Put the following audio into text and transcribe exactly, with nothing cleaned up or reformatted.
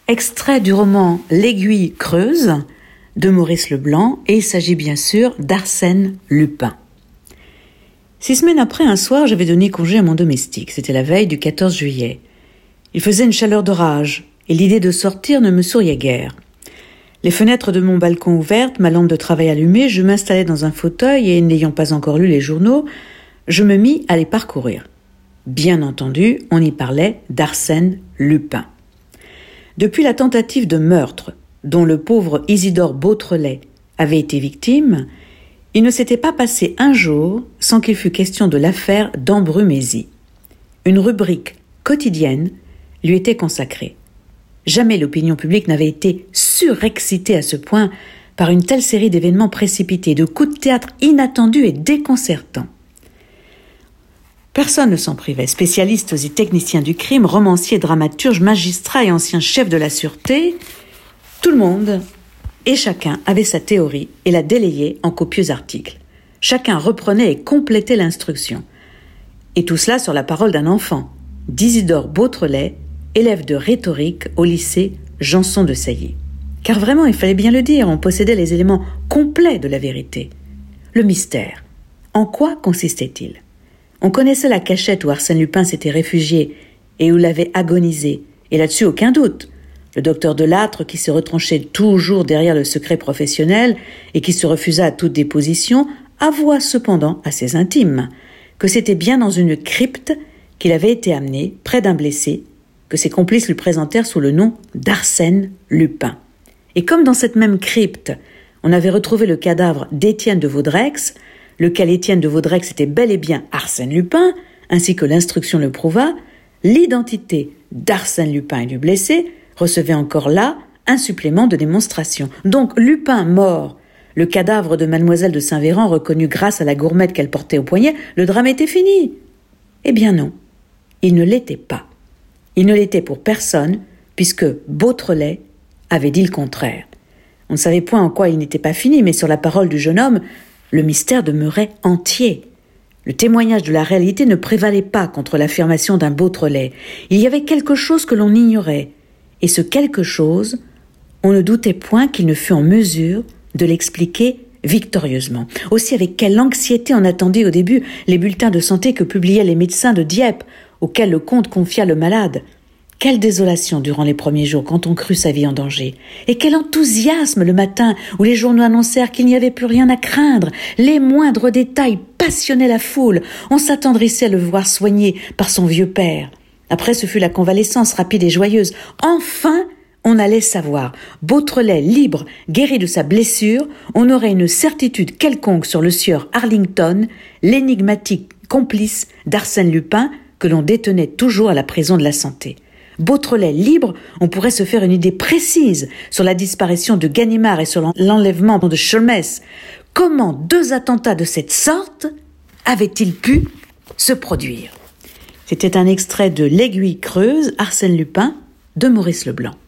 Extrait du roman L'Aiguille creuse de Maurice Leblanc, et il s'agit bien sûr d'Arsène Lupin. Six semaines après, un soir, j'avais donné congé à mon domestique. C'était la veille du quatorze juillet. Il faisait une chaleur d'orage, et l'idée de sortir ne me souriait guère. Les fenêtres de mon balcon ouvertes, ma lampe de travail allumée, je m'installai dans un fauteuil et, n'ayant pas encore lu les journaux, je me mis à les parcourir. Bien entendu, on y parlait d'Arsène Lupin. Depuis la tentative de meurtre dont le pauvre Isidore Beautrelet avait été victime, il ne s'était pas passé un jour sans qu'il fût question de l'affaire d'Ambrumésie. Une rubrique quotidienne lui était consacrée. Jamais l'opinion publique n'avait été surexcitée à ce point par une telle série d'événements précipités, de coups de théâtre inattendus et déconcertants. Personne ne s'en privait. Spécialistes et techniciens du crime, romanciers, dramaturges, magistrats et anciens chefs de la sûreté, tout le monde et chacun avait sa théorie et la délayait en copieux articles. Chacun reprenait et complétait l'instruction. Et tout cela sur la parole d'un enfant, d'Isidore Beautrelet, élève de rhétorique au lycée Janson de Sailly. Car vraiment, il fallait bien le dire, on possédait les éléments complets de la vérité. Le mystère. En quoi consistait-il ? On connaissait la cachette où Arsène Lupin s'était réfugié et où l'avait agonisé, et là-dessus aucun doute. Le docteur Delattre, qui se retranchait toujours derrière le secret professionnel et qui se refusa à toute déposition, avoua cependant à ses intimes que c'était bien dans une crypte qu'il avait été amené, près d'un blessé, que ses complices lui présentèrent sous le nom d'Arsène Lupin. Et comme dans cette même crypte, on avait retrouvé le cadavre d'Étienne de Vaudreix, lequel Étienne de Vaudreix était bel et bien Arsène Lupin, ainsi que l'instruction le prouva, l'identité d'Arsène Lupin et du blessé recevait encore là un supplément de démonstration. Donc Lupin mort, le cadavre de mademoiselle de Saint-Véran reconnu grâce à la gourmette qu'elle portait au poignet, le drame était fini. Eh bien non, il ne l'était pas. Il ne l'était pour personne, puisque Beautrelet avait dit le contraire. On ne savait point en quoi il n'était pas fini, mais sur la parole du jeune homme, le mystère demeurait entier. Le témoignage de la réalité ne prévalait pas contre l'affirmation d'un Beautrelet. Il y avait quelque chose que l'on ignorait, et ce quelque chose, on ne doutait point qu'il ne fût en mesure de l'expliquer victorieusement. Aussi, avec quelle anxiété on attendait au début les bulletins de santé que publiaient les médecins de Dieppe, auxquels le comte confia le malade. Quelle désolation durant les premiers jours quand on crut sa vie en danger. Et quel enthousiasme le matin où les journaux annoncèrent qu'il n'y avait plus rien à craindre. Les moindres détails passionnaient la foule. On s'attendrissait à le voir soigné par son vieux père. Après, ce fut la convalescence rapide et joyeuse. Enfin, on allait savoir. Beautrelet libre, guéri de sa blessure, on aurait une certitude quelconque sur le sieur Arlington, l'énigmatique complice d'Arsène Lupin que l'on détenait toujours à la prison de la Santé. Beautrelet libre, on pourrait se faire une idée précise sur la disparition de Ganimard et sur l'enlèvement de Sholmès. Comment deux attentats de cette sorte avaient-ils pu se produire ? C'était un extrait de L'Aiguille creuse, Arsène Lupin, de Maurice Leblanc.